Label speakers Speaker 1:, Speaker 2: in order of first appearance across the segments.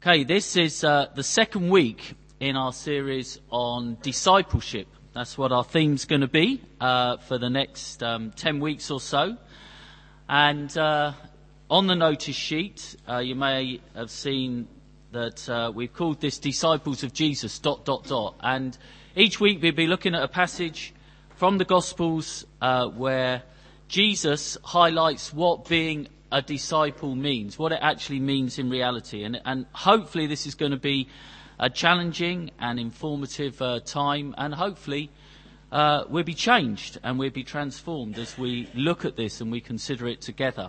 Speaker 1: Okay, this is the second week in our series on discipleship. That's what our theme's going to be for the next 10 weeks or so. And on the notice sheet, you may have seen that we've called this Disciples of Jesus, ... And each week we'll be looking at a passage from the Gospels where Jesus highlights what being a disciple means, what it actually means in reality. And hopefully this is going to be a challenging and informative time, and hopefully we'll be changed and we'll be transformed as we look at this and we consider it together.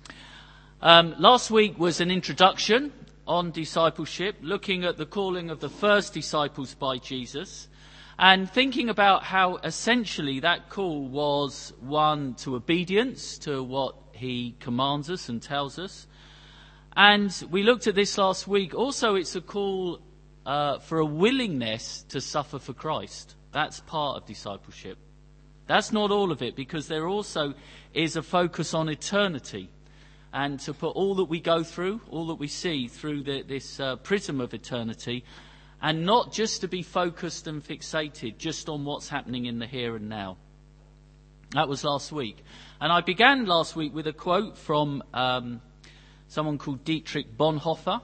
Speaker 1: Last week was an introduction on discipleship, looking at the calling of the first disciples by Jesus, and thinking about how essentially that call was one to obedience to what he commands us and tells us. And we looked at this last week. Also, it's a call for a willingness to suffer for Christ. That's part of discipleship. That's not all of it, because there also is a focus on eternity, and to put all that we go through, all that we see through this prism of eternity, and not just to be focused and fixated just on what's happening in the here and now. That was last week. And I began last week with a quote from someone called Dietrich Bonhoeffer,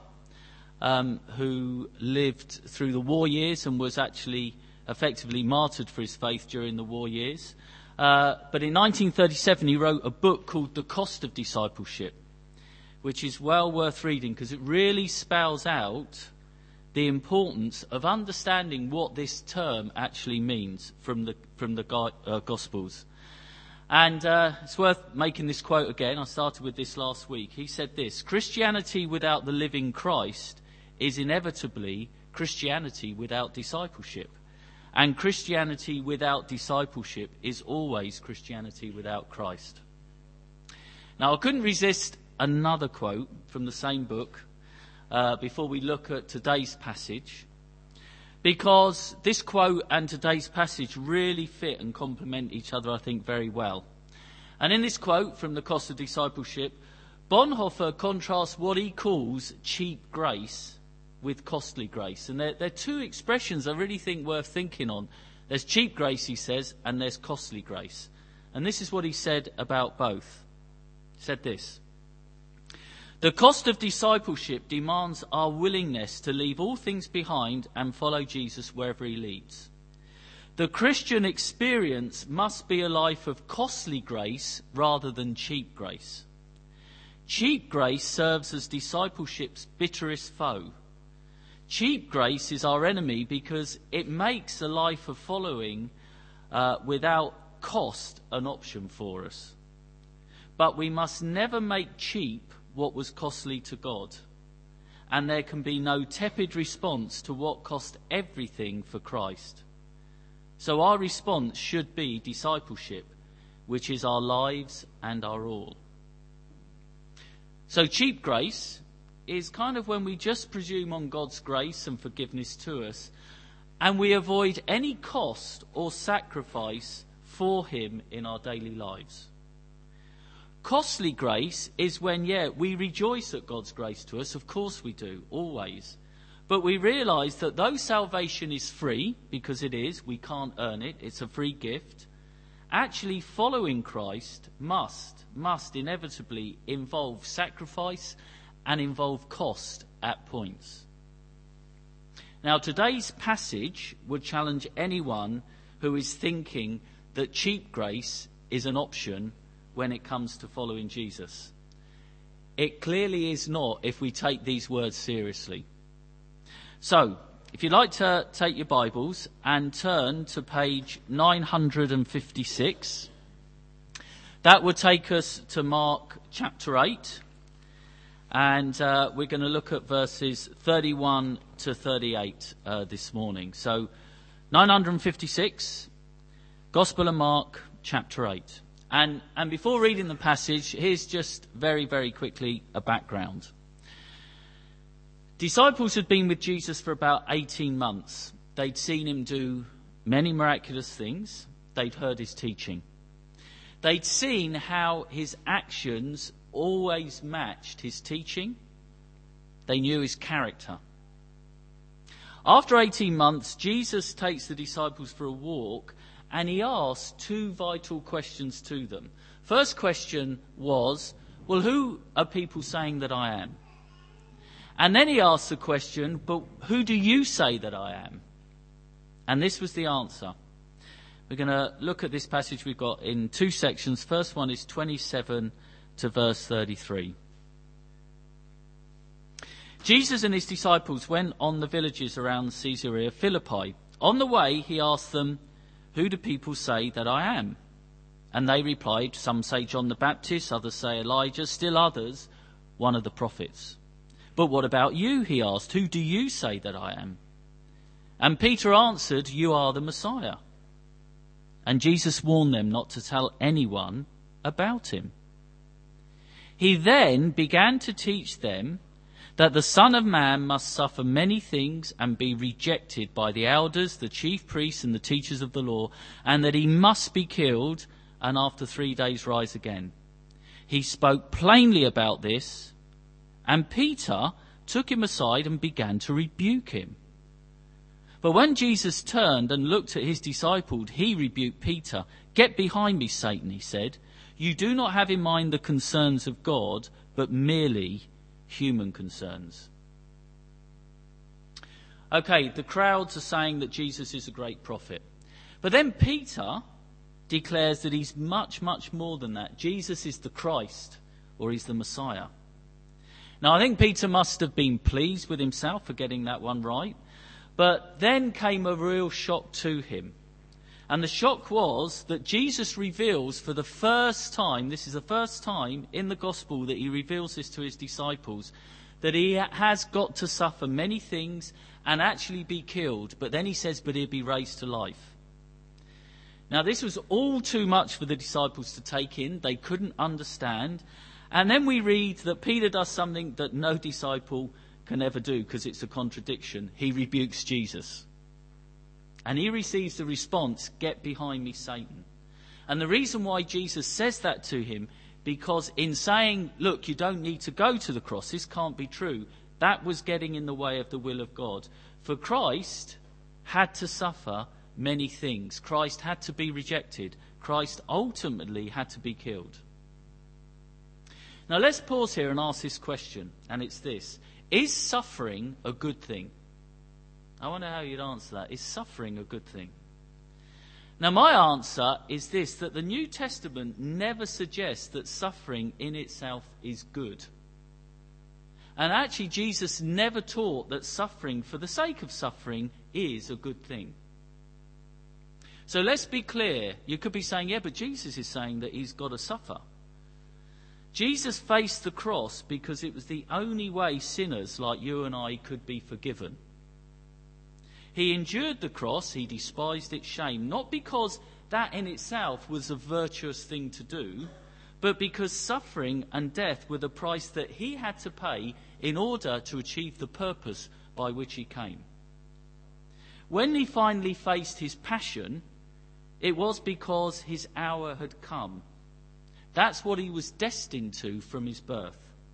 Speaker 1: who lived through the war years and was actually effectively martyred for his faith during the war years. But in 1937 he wrote a book called The Cost of Discipleship, which is well worth reading because it really spells out the importance of understanding what this term actually means from the Gospels. And it's worth making this quote again. I started with this last week. He said this: Christianity without the living Christ is inevitably Christianity without discipleship. And Christianity without discipleship is always Christianity without Christ. Now, I couldn't resist another quote from the same book before we look at today's passage, because this quote and today's passage really fit and complement each other, I think, very well. And in this quote from The Cost of Discipleship, Bonhoeffer contrasts what he calls cheap grace with costly grace. And they're two expressions I really think worth thinking on. There's cheap grace, he says, and there's costly grace. And this is what he said about both. He said this: the cost of discipleship demands our willingness to leave all things behind and follow Jesus wherever he leads. The Christian experience must be a life of costly grace rather than cheap grace. Cheap grace serves as discipleship's bitterest foe. Cheap grace is our enemy because it makes a life of following without cost an option for us. But we must never make cheap what was costly to God, and there can be no tepid response to what cost everything for Christ. So our response should be discipleship, which is our lives and our all. So cheap grace is kind of when we just presume on God's grace and forgiveness to us, and we avoid any cost or sacrifice for him in our daily lives. Costly grace is when, we rejoice at God's grace to us. Of course we do, always. But we realise that though salvation is free, because it is, we can't earn it, it's a free gift, actually following Christ must inevitably involve sacrifice and involve cost at points. Now, today's passage would challenge anyone who is thinking that cheap grace is an option when it comes to following Jesus. It clearly is not if we take these words seriously. So, if you'd like to take your Bibles and turn to page 956, that would take us to Mark chapter 8, and we're going to look at verses 31 to 38 this morning. So, 956, Gospel of Mark chapter 8. And before reading the passage, here's just very, very quickly a background. Disciples had been with Jesus for about 18 months. They'd seen him do many miraculous things. They'd heard his teaching. They'd seen how his actions always matched his teaching. They knew his character. After 18 months, Jesus takes the disciples for a walk, and he asks two vital questions to them. First question was, well, who are people saying that I am? And then he asks the question, but who do you say that I am? And this was the answer. We're going to look at this passage we've got in two sections. First one is 27 to verse 33. Jesus and his disciples went on the villages around Caesarea Philippi. On the way, he asked them, who do people say that I am? And they replied, some say John the Baptist, others say Elijah, still others, one of the prophets. But what about you, he asked, who do you say that I am? And Peter answered, you are the Messiah. And Jesus warned them not to tell anyone about him. He then began to teach them that the Son of Man must suffer many things and be rejected by the elders, the chief priests and the teachers of the law, and that he must be killed and after 3 days rise again. He spoke plainly about this, and Peter took him aside and began to rebuke him. But when Jesus turned and looked at his disciples, he rebuked Peter. Get behind me, Satan, he said. You do not have in mind the concerns of God, but merely human concerns. Okay, the crowds are saying that Jesus is a great prophet. But then Peter declares that he's much, much more than that. Jesus is the Christ, or he's the Messiah. Now, I think Peter must have been pleased with himself for getting that one right. But then came a real shock to him. And the shock was that Jesus reveals for the first time, this is the first time in the gospel that he reveals this to his disciples, that he has got to suffer many things and actually be killed. But then he says, but he'll be raised to life. Now, this was all too much for the disciples to take in. They couldn't understand. And then we read that Peter does something that no disciple can ever do because it's a contradiction. He rebukes Jesus. And he receives the response, get behind me, Satan. And the reason why Jesus says that to him, because in saying, look, you don't need to go to the cross, this can't be true, that was getting in the way of the will of God. For Christ had to suffer many things. Christ had to be rejected. Christ ultimately had to be killed. Now let's pause here and ask this question, and it's this. Is suffering a good thing? I wonder how you'd answer that. Is suffering a good thing? Now my answer is this, that the New Testament never suggests that suffering in itself is good. And actually Jesus never taught that suffering for the sake of suffering is a good thing. So let's be clear. You could be saying, yeah, but Jesus is saying that he's got to suffer. Jesus faced the cross because it was the only way sinners like you and I could be forgiven. He endured the cross, he despised its shame, not because that in itself was a virtuous thing to do, but because suffering and death were the price that he had to pay in order to achieve the purpose by which he came. When he finally faced his passion, it was because his hour had come. That's what he was destined to from his birth.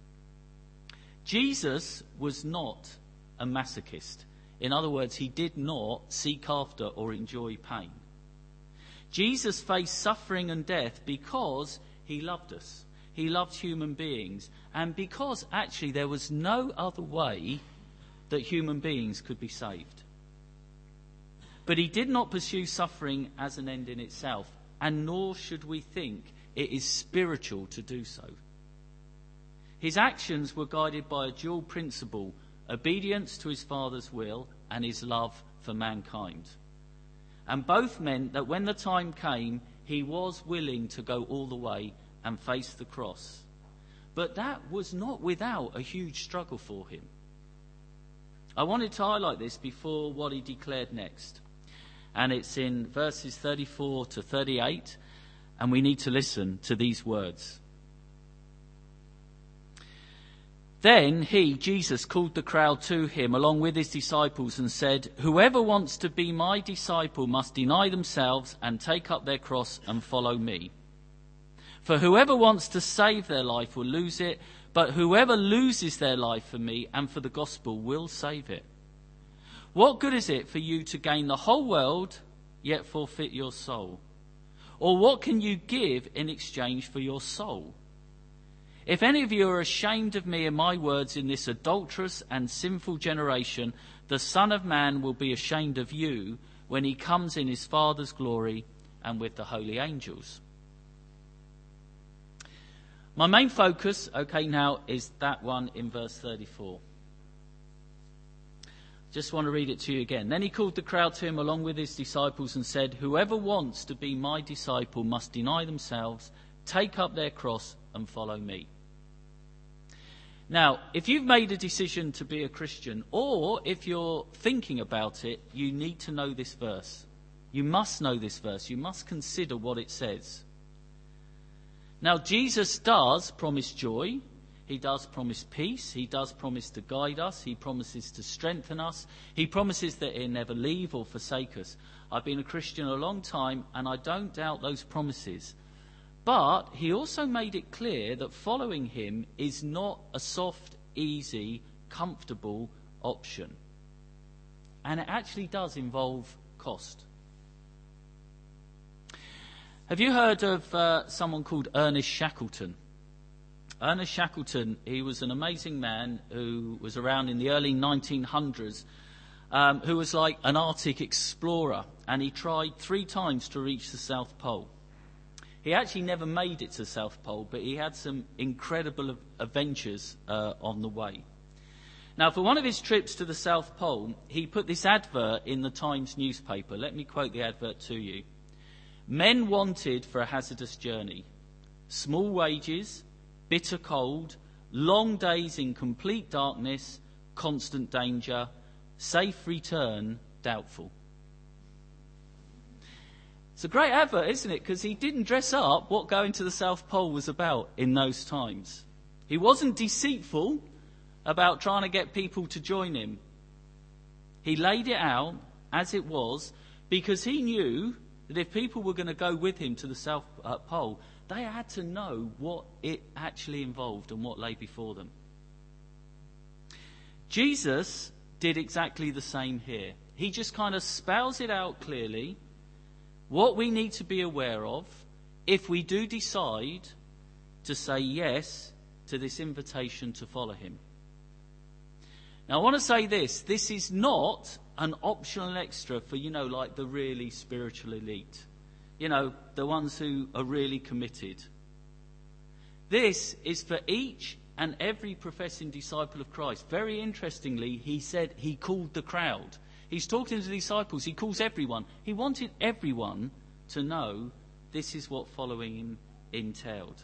Speaker 1: Jesus was not a masochist. In other words, he did not seek after or enjoy pain. Jesus faced suffering and death because he loved us. He loved human beings. And because actually there was no other way that human beings could be saved. But he did not pursue suffering as an end in itself. And nor should we think it is spiritual to do so. His actions were guided by a dual principle, obedience to his Father's will and his love for mankind. And both meant that when the time came, he was willing to go all the way and face the cross. But that was not without a huge struggle for him. I wanted to highlight this before what he declared next. And it's in verses 34 to 38. And we need to listen to these words. Then he, Jesus, called the crowd to him along with his disciples and said, whoever wants to be my disciple must deny themselves and take up their cross and follow me. For whoever wants to save their life will lose it, but whoever loses their life for me and for the gospel will save it. What good is it for you to gain the whole world, yet forfeit your soul? Or what can you give in exchange for your soul? If any of you are ashamed of me and my words in this adulterous and sinful generation, the Son of Man will be ashamed of you when he comes in his Father's glory and with the holy angels. My main focus, now, is that one in verse 34. Just want to read it to you again. Then he called the crowd to him along with his disciples and said, "Whoever wants to be my disciple must deny themselves, take up their cross and follow me." Now, if you've made a decision to be a Christian, or if you're thinking about it, you need to know this verse. You must know this verse. You must consider what it says. Now, Jesus does promise joy. He does promise peace. He does promise to guide us. He promises to strengthen us. He promises that he'll never leave or forsake us. I've been a Christian a long time, and I don't doubt those promises. But he also made it clear that following him is not a soft, easy, comfortable option. And it actually does involve cost. Have you heard of someone called Ernest Shackleton? Ernest Shackleton, he was an amazing man who was around in the early 1900s, who was like an Arctic explorer, and he tried 3 times to reach the South Pole. He actually never made it to the South Pole, but he had some incredible adventures on the way. Now, for one of his trips to the South Pole, he put this advert in the Times newspaper. Let me quote the advert to you. "Men wanted for a hazardous journey. Small wages, bitter cold, long days in complete darkness, constant danger, safe return doubtful." It's a great advert, isn't it? Because he didn't dress up what going to the South Pole was about in those times. He wasn't deceitful about trying to get people to join him. He laid it out as it was because he knew that if people were going to go with him to the South Pole, they had to know what it actually involved and what lay before them. Jesus did exactly the same here. He just kind of spells it out clearly, what we need to be aware of if we do decide to say yes to this invitation to follow him. Now, I want to say this is not an optional extra for, like the really spiritual elite. The ones who are really committed. This is for each and every professing disciple of Christ. Very interestingly, he said he called the crowd. He's talking to the disciples. He calls everyone. He wanted everyone to know this is what following him entailed.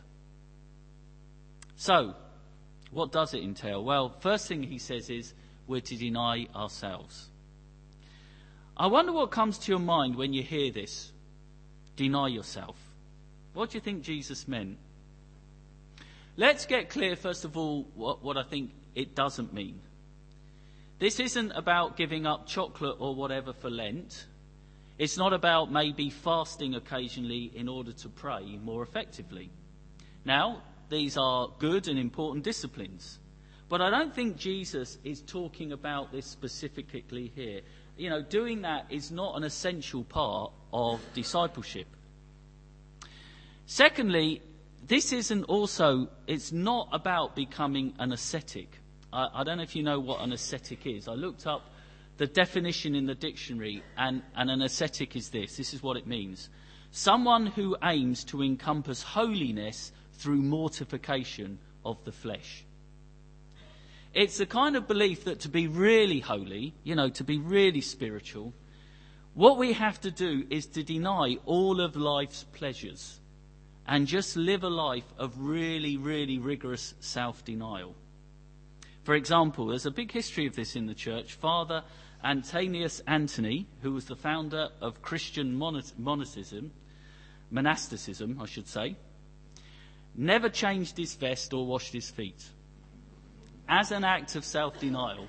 Speaker 1: So, what does it entail? Well, first thing he says is we're to deny ourselves. I wonder what comes to your mind when you hear this. Deny yourself. What do you think Jesus meant? Let's get clear, first of all, what I think it doesn't mean. This isn't about giving up chocolate or whatever for Lent. It's not about maybe fasting occasionally in order to pray more effectively. Now, these are good and important disciplines. But I don't think Jesus is talking about this specifically here. Doing that is not an essential part of discipleship. Secondly, it's not about becoming an ascetic. I don't know if you know what an ascetic is. I looked up the definition in the dictionary, and an ascetic is this. This is what it means. Someone who aims to encompass holiness through mortification of the flesh. It's a kind of belief that to be really holy, to be really spiritual, what we have to do is to deny all of life's pleasures and just live a life of really, really rigorous self-denial. For example, there's a big history of this in the church. Father Antonius Antony, who was the founder of Christian monasticism, never changed his vest or washed his feet as an act of self-denial.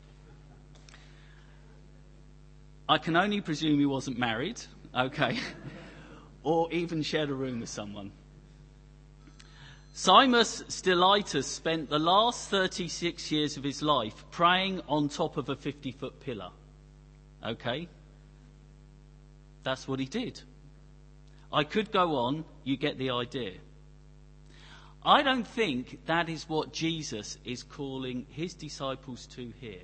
Speaker 1: I can only presume he wasn't married, or even shared a room with someone. Simus Stylites spent the last 36 years of his life praying on top of a 50-foot pillar. Okay? That's what he did. I could go on, you get the idea. I don't think that is what Jesus is calling his disciples to here.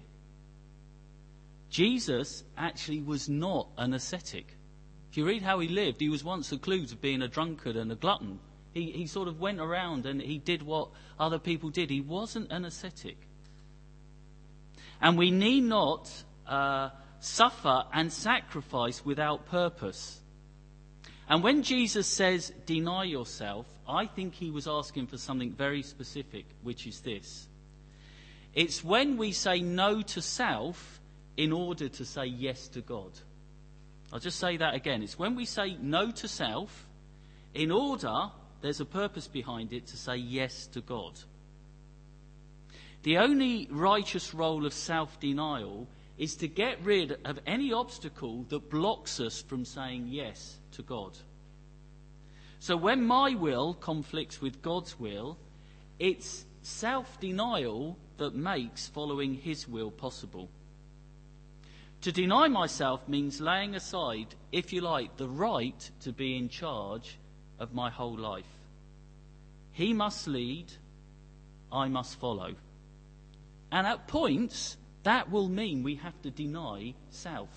Speaker 1: Jesus actually was not an ascetic. If you read how he lived, he was once accused of being a drunkard and a glutton. He sort of went around and he did what other people did. He wasn't an ascetic. And we need not suffer and sacrifice without purpose. And when Jesus says, deny yourself, I think he was asking for something very specific, which is this. It's when we say no to self in order to say yes to God. I'll just say that again. It's when we say no to self in order, there's a purpose behind it, to say yes to God. The only righteous role of self-denial is to get rid of any obstacle that blocks us from saying yes to God. So when my will conflicts with God's will, it's self-denial that makes following his will possible. To deny myself means laying aside, if you like, the right to be in charge of my whole life. He must lead, I must follow. And at points, that will mean we have to deny self.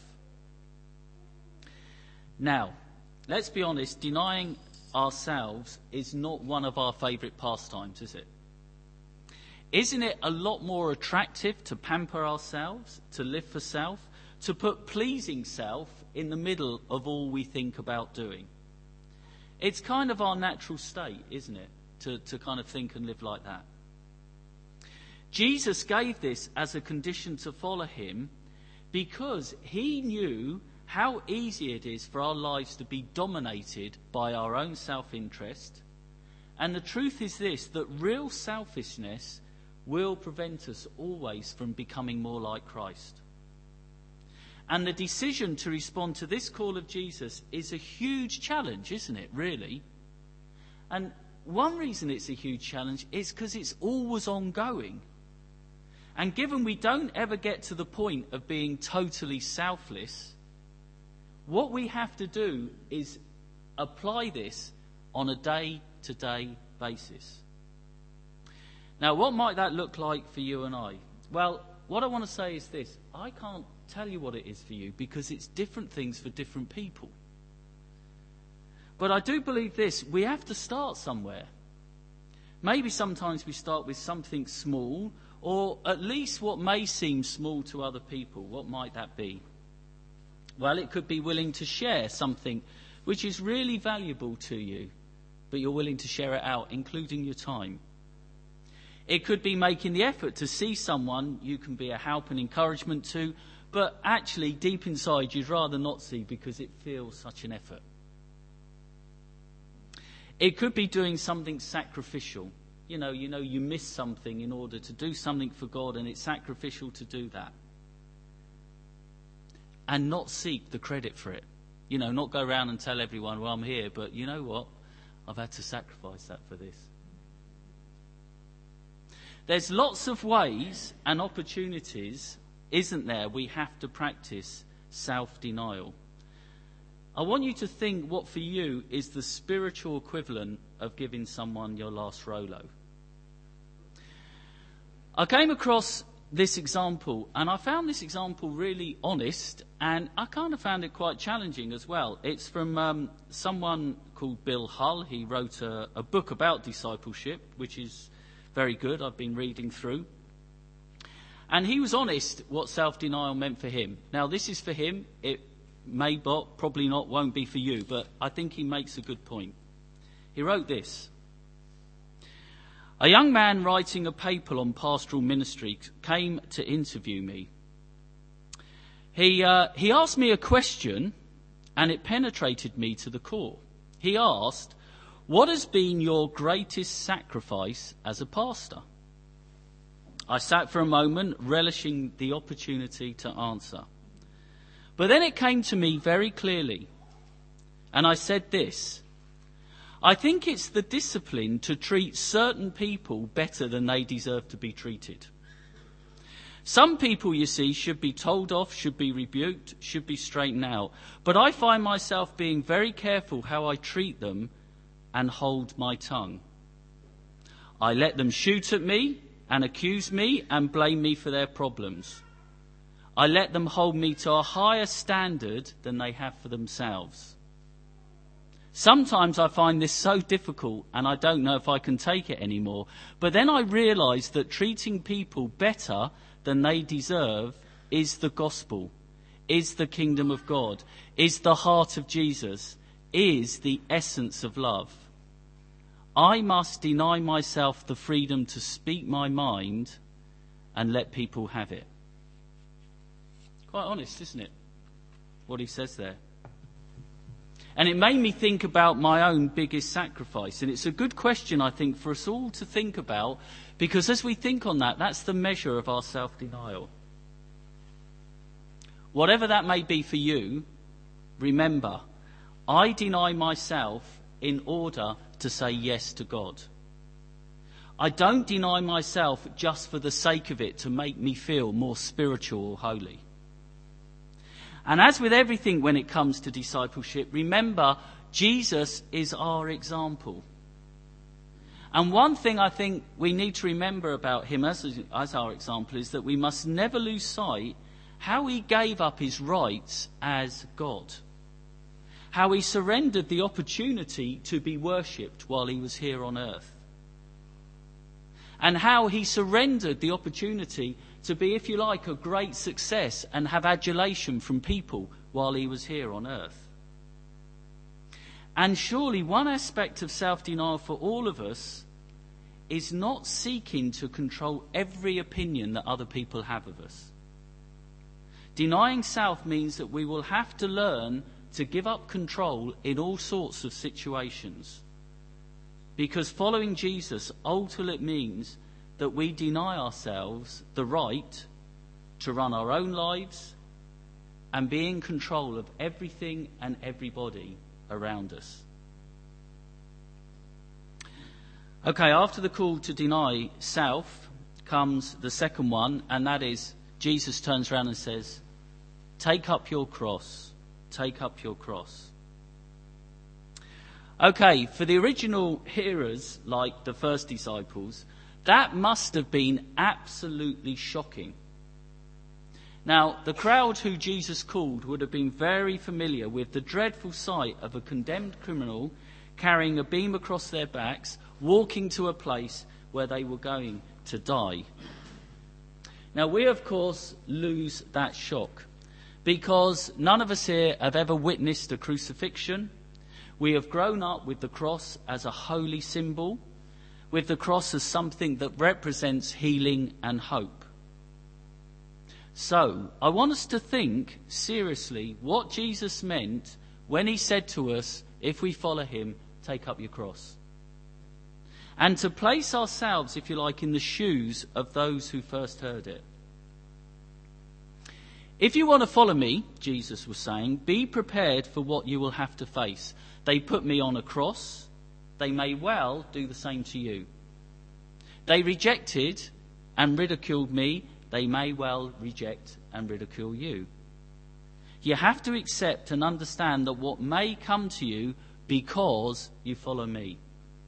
Speaker 1: Now, let's be honest, denying ourselves is not one of our favourite pastimes, is it? Isn't it a lot more attractive to pamper ourselves, to live for self, to put pleasing self in the middle of all we think about doing? It's kind of our natural state, isn't it, to kind of think and live like that. Jesus gave this as a condition to follow him because he knew how easy it is for our lives to be dominated by our own self-interest. And the truth is this, that real selfishness will prevent us always from becoming more like Christ. And the decision to respond to this call of Jesus is a huge challenge, isn't it, really? And one reason it's a huge challenge is because it's always ongoing. And given we don't ever get to the point of being totally selfless, what we have to do is apply this on a day-to-day basis. Now, what might that look like for you and I? Well, what I want to say is this. I can't tell you what it is for you because it's different things for different people. But I do believe this. We have to start somewhere. Maybe sometimes we start with something small, or at least what may seem small to other people. What might that be? Well, it could be willing to share something which is really valuable to you, but you're willing to share it out, including your time. It could be making the effort to see someone you can be a help and encouragement to, but actually deep inside you'd rather not see because it feels such an effort. It could be doing something sacrificial. You know, you miss something in order to do something for God, and it's sacrificial to do that. And not seek the credit for it. You know, not go around and tell everyone, well, I'm here, but you know what? I've had to sacrifice that for this. There's lots of ways and opportunities, isn't there, we have to practice self-denial. I want you to think what for you is the spiritual equivalent of giving someone your last Rolo. I came across this example, and I found this example really honest, and I kind of found it quite challenging as well. It's from someone called Bill Hull. He wrote a book about discipleship, which is very good. I've been reading through. And he was honest what self-denial meant for him. Now, this is for him. It may not, probably not, won't be for you, but I think he makes a good point. He wrote this. A young man writing a paper on pastoral ministry came to interview me. He asked me a question, and it penetrated me to the core. He asked, "What has been your greatest sacrifice as a pastor?" I sat for a moment, relishing the opportunity to answer. But then it came to me very clearly, and I said this: I think it's the discipline to treat certain people better than they deserve to be treated. Some people, you see, should be told off, should be rebuked, should be straightened out. But I find myself being very careful how I treat them and hold my tongue. I let them shoot at me and accuse me and blame me for their problems. I let them hold me to a higher standard than they have for themselves. Sometimes I find this so difficult and I don't know if I can take it anymore. But then I realise that treating people better than they deserve is the gospel, is the kingdom of God, is the heart of Jesus, is the essence of love. I must deny myself the freedom to speak my mind and let people have it. Quite honest, isn't it? What he says there. And it made me think about my own biggest sacrifice. And it's a good question, I think, for us all to think about, because as we think on that, that's the measure of our self-denial. Whatever that may be for you, remember, I deny myself in order to say yes to God. I don't deny myself just for the sake of it, to make me feel more spiritual or holy. And as with everything when it comes to discipleship, remember, Jesus is our example. And one thing I think we need to remember about him as our example is that we must never lose sight how he gave up his rights as God. How he surrendered the opportunity to be worshipped while he was here on earth. And how he surrendered the opportunity to be, if you like, a great success and have adulation from people while he was here on earth. And surely one aspect of self-denial for all of us is not seeking to control every opinion that other people have of us. Denying self means that we will have to learn to give up control in all sorts of situations. Because following Jesus ultimately means that we deny ourselves the right to run our own lives and be in control of everything and everybody around us. Okay, after the call to deny self comes the second one, and that is Jesus turns around and says, take up your cross, take up your cross. Okay, for the original hearers, like the first disciples, that must have been absolutely shocking. Now, the crowd who Jesus called would have been very familiar with the dreadful sight of a condemned criminal carrying a beam across their backs, walking to a place where they were going to die. Now, we, of course, lose that shock because none of us here have ever witnessed a crucifixion. We have grown up with the cross as a holy symbol, with the cross as something that represents healing and hope. So, I want us to think seriously what Jesus meant when he said to us, if we follow him, take up your cross. And to place ourselves, if you like, in the shoes of those who first heard it. If you want to follow me, Jesus was saying, be prepared for what you will have to face. They put me on a cross. They may well do the same to you. They rejected and ridiculed me. They may well reject and ridicule you. You have to accept and understand that what may come to you because you follow me.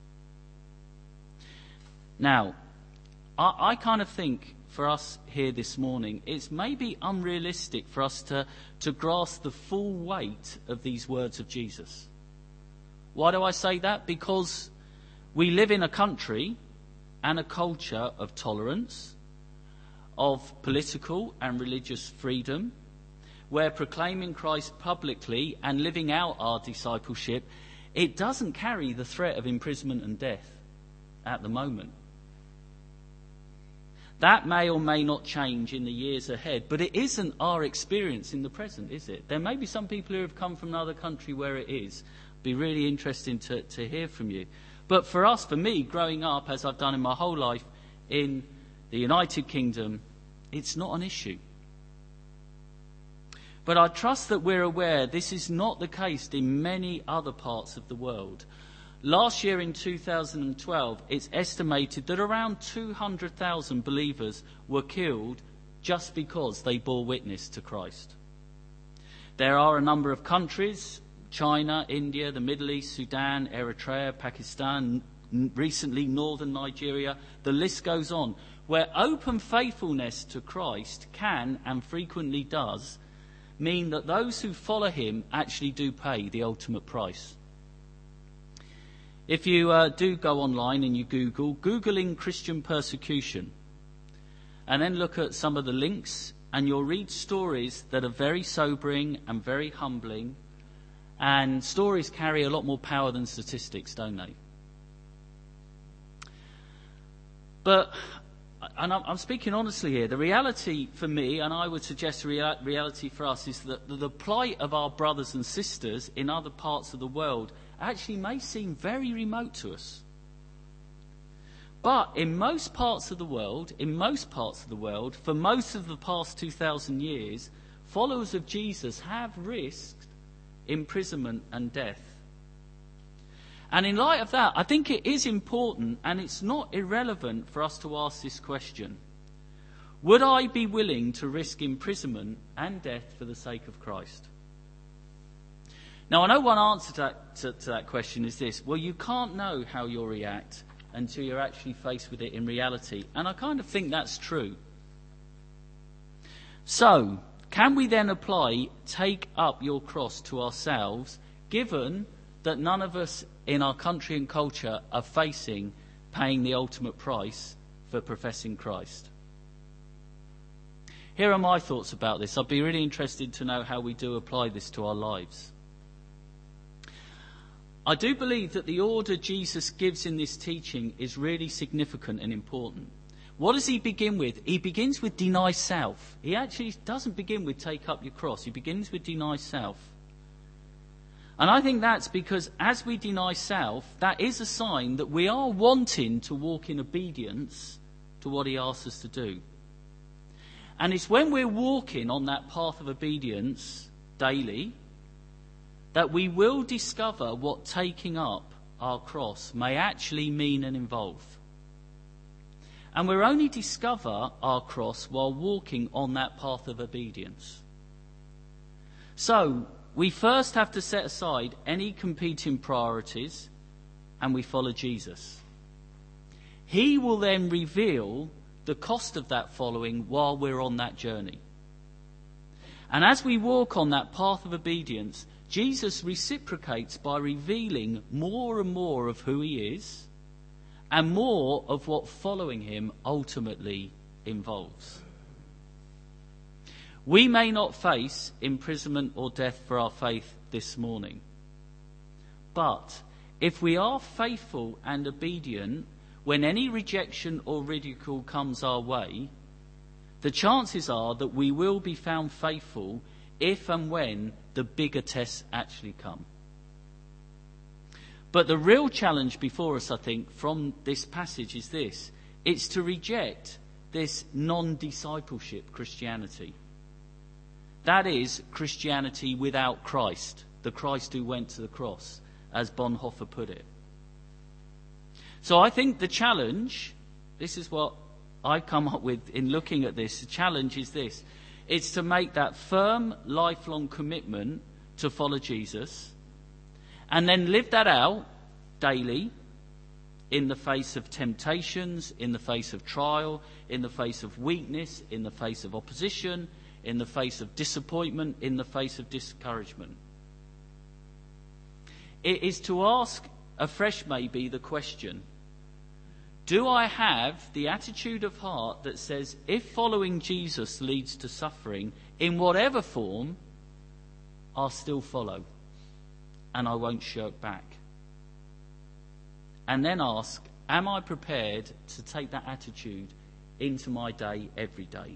Speaker 1: Now, I kind of think for us here this morning, it's maybe unrealistic for us to grasp the full weight of these words of Jesus. Why do I say that? Because we live in a country and a culture of tolerance, of political and religious freedom, where proclaiming Christ publicly and living out our discipleship, it doesn't carry the threat of imprisonment and death at the moment. That may or may not change in the years ahead, but it isn't our experience in the present, is it? There may be some people who have come from another country where it is. It'd be really interesting to hear from you. But for us, for me, growing up, as I've done in my whole life, in the United Kingdom, it's not an issue. But I trust that we're aware this is not the case in many other parts of the world. Last year in 2012, it's estimated that around 200,000 believers were killed just because they bore witness to Christ. There are a number of countries, China, India, the Middle East, Sudan, Eritrea, Pakistan, recently northern Nigeria, the list goes on, where open faithfulness to Christ can, and frequently does, mean that those who follow him actually do pay the ultimate price. If you do go online and you Googling Christian persecution, and then look at some of the links, and you'll read stories that are very sobering and very humbling, and stories carry a lot more power than statistics, don't they? But, and I'm speaking honestly here, the reality for me, and I would suggest the reality for us, is that the plight of our brothers and sisters in other parts of the world actually may seem very remote to us. But in most parts of the world, for most of the past 2,000 years, followers of Jesus have risked imprisonment and death. And in light of that, I think it is important, and it's not irrelevant for us to ask this question. Would I be willing to risk imprisonment and death for the sake of Christ? Now, I know one answer to that question is this. Well, you can't know how you'll react until you're actually faced with it in reality. And I kind of think that's true. So, can we then apply take up your cross to ourselves, given that none of us in our country and culture are facing paying the ultimate price for professing Christ? Here are my thoughts about this. I'd be really interested to know how we do apply this to our lives. I do believe that the order Jesus gives in this teaching is really significant and important. What does he begin with? He begins with deny self. He actually doesn't begin with take up your cross. He begins with deny self. And I think that's because as we deny self, that is a sign that we are wanting to walk in obedience to what he asks us to do. And it's when we're walking on that path of obedience daily that we will discover what taking up our cross may actually mean and involve. And we'll only discover our cross while walking on that path of obedience. So, we first have to set aside any competing priorities and we follow Jesus. He will then reveal the cost of that following while we're on that journey. And as we walk on that path of obedience, Jesus reciprocates by revealing more and more of who he is and more of what following him ultimately involves. We may not face imprisonment or death for our faith this morning, but if we are faithful and obedient when any rejection or ridicule comes our way, the chances are that we will be found faithful if and when the bigger tests actually come. But the real challenge before us, I think, from this passage is this. It's to reject this non-discipleship Christianity. That is Christianity without Christ, the Christ who went to the cross, as Bonhoeffer put it. So I think the challenge, this is what I come up with in looking at this, the challenge is this. It's to make that firm, lifelong commitment to follow Jesus and then live that out daily in the face of temptations, in the face of trial, in the face of weakness, in the face of opposition, in the face of disappointment, in the face of discouragement. It is to ask afresh maybe the question, do I have the attitude of heart that says, if following Jesus leads to suffering, in whatever form, I'll still follow and I won't shirk back? And then ask, am I prepared to take that attitude into my day every day?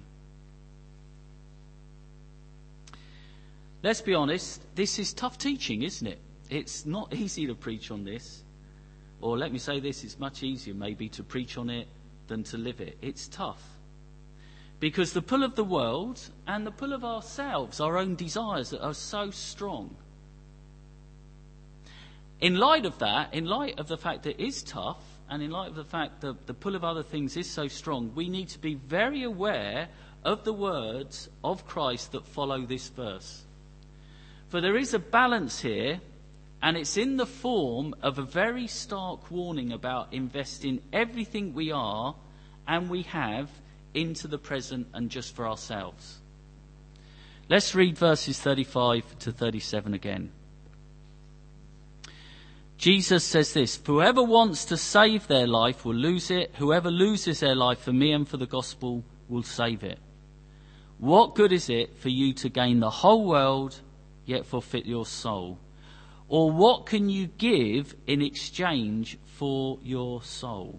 Speaker 1: Let's be honest, this is tough teaching, isn't it? It's not easy to preach on this. Or let me say this, it's much easier maybe to preach on it than to live it. It's tough. Because the pull of the world and the pull of ourselves, our own desires, are so strong. in light of that, in light of the fact that it is tough, and in light of the fact that the pull of other things is so strong, we need to be very aware of the words of Christ that follow this verse. For there is a balance here, and it's in the form of a very stark warning about investing everything we are and we have into the present and just for ourselves. Let's read verses 35 to 37 again. Jesus says this, "Whoever wants to save their life will lose it. Whoever loses their life for me and for the gospel will save it. What good is it for you to gain the whole world, yet forfeit your soul? Or what can you give in exchange for your soul?"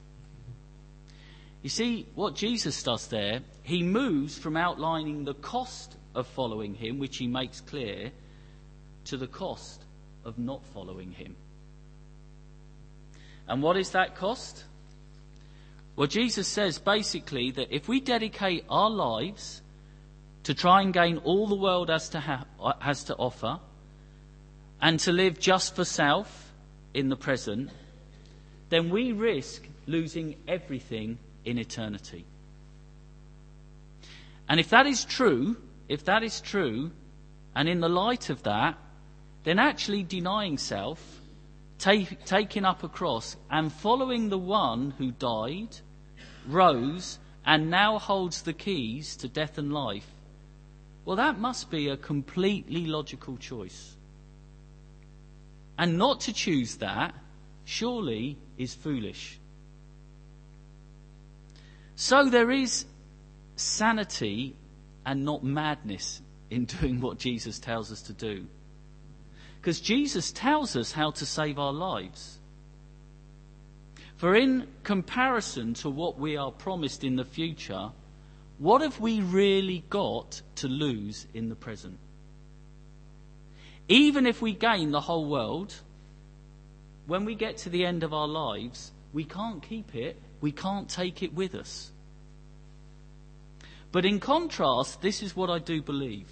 Speaker 1: You see, what Jesus does there, he moves from outlining the cost of following him, which he makes clear, to the cost of not following him. And what is that cost? Well, Jesus says basically that if we dedicate our lives to try and gain all the world has to offer, and to live just for self in the present, then we risk losing everything in eternity. And if that is true, and in the light of that, then actually denying self, taking up a cross and following the one who died, rose, and now holds the keys to death and life, well, that must be a completely logical choice. And not to choose that, surely, is foolish. So there is sanity and not madness in doing what Jesus tells us to do. Because Jesus tells us how to save our lives. For in comparison to what we are promised in the future, what have we really got to lose in the present? Even if we gain the whole world, when we get to the end of our lives, we can't keep it, we can't take it with us. But in contrast, this is what I do believe.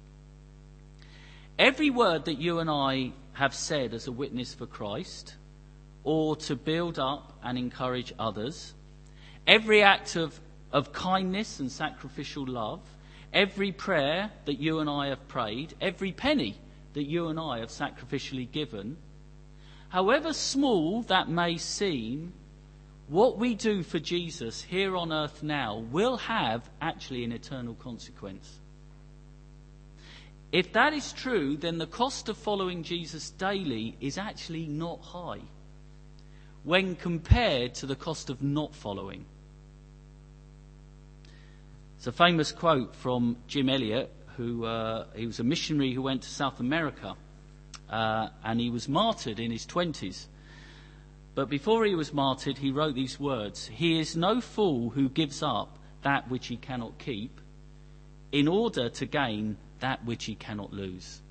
Speaker 1: Every word that you and I have said as a witness for Christ, or to build up and encourage others, every act of kindness and sacrificial love, every prayer that you and I have prayed, every penny that you and I have sacrificially given, however small that may seem, what we do for Jesus here on earth now will have actually an eternal consequence. If that is true, then the cost of following Jesus daily is actually not high when compared to the cost of not following. It's a famous quote from Jim Elliot, who he was a missionary who went to South America, and he was martyred in his 20s. But before he was martyred, he wrote these words: "He is no fool who gives up that which he cannot keep in order to gain that which he cannot lose."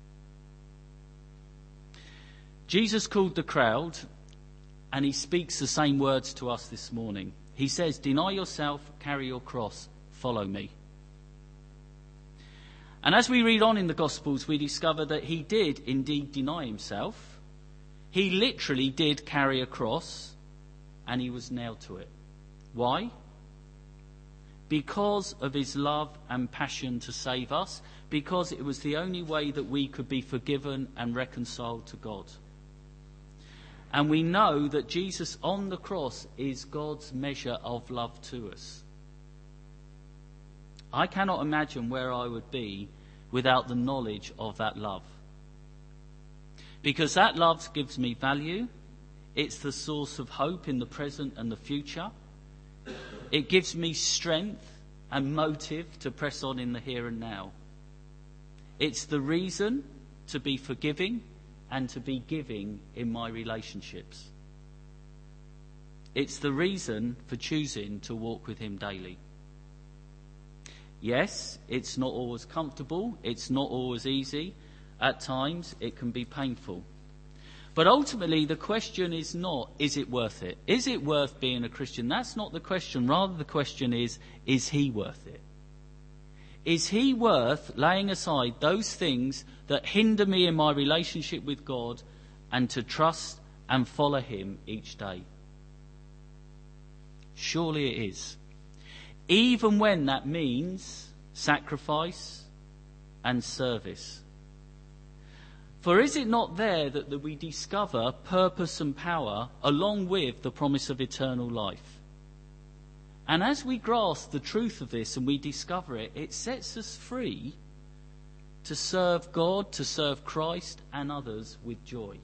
Speaker 1: Jesus called the crowd, and he speaks the same words to us this morning. He says, "Deny yourself, carry your cross, follow me." And as we read on in the Gospels, we discover that he did indeed deny himself. He literally did carry a cross, and he was nailed to it. Why? Because of his love and passion to save us, because it was the only way that we could be forgiven and reconciled to God. And we know that Jesus on the cross is God's measure of love to us. I cannot imagine where I would be without the knowledge of that love. Because that love gives me value. It's the source of hope in the present and the future. It gives me strength and motive to press on in the here and now. It's the reason to be forgiving and to be giving in my relationships. It's the reason for choosing to walk with him daily. Yes, it's not always comfortable. It's not always easy. At times, it can be painful. But ultimately, the question is not, is it worth it? Is it worth being a Christian? That's not the question. Rather, the question is he worth it? Is he worth laying aside those things that hinder me in my relationship with God and to trust and follow him each day. Surely it is. Even when that means sacrifice and service. For is it not there that we discover purpose and power along with the promise of eternal life? And as we grasp the truth of this and we discover it, it sets us free to serve God, to serve Christ and others with joy.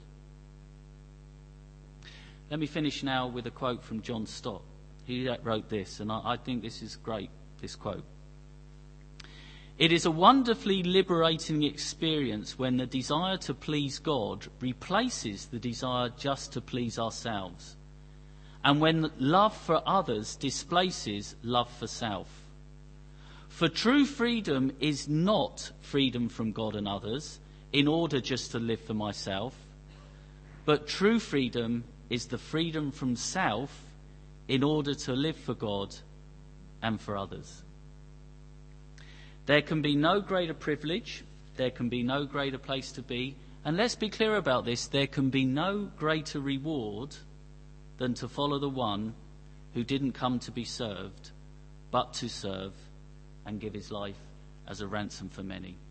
Speaker 1: Let me finish now with a quote from John Stott. He wrote this, and I think this is great, this quote. It is a wonderfully liberating experience when the desire to please God replaces the desire just to please ourselves, and when love for others displaces love for self. For true freedom is not freedom from God and others in order just to live for myself, but true freedom is the freedom from self in order to live for God and for others. There can be no greater privilege, there can be no greater place to be, and let's be clear about this, there can be no greater reward than to follow the one who didn't come to be served, but to serve and give his life as a ransom for many.